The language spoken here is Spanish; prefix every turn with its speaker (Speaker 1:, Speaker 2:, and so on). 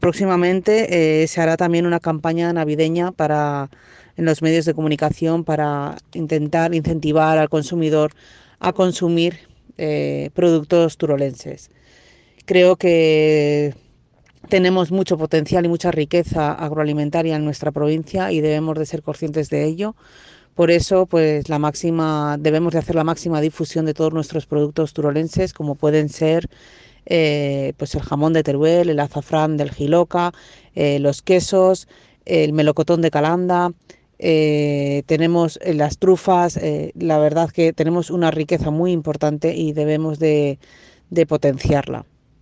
Speaker 1: Próximamente se hará también una campaña navideña en los medios de comunicación para intentar incentivar al consumidor a consumir productos turolenses. Creo que tenemos mucho potencial y mucha riqueza agroalimentaria en nuestra provincia y debemos de ser conscientes de ello. Por eso, pues debemos de hacer la máxima difusión de todos nuestros productos turolenses, como pueden ser pues el jamón de Teruel, el azafrán del Jiloca, los quesos, el melocotón de Calanda. Tenemos las trufas, la verdad que tenemos una riqueza muy importante y debemos de potenciarla.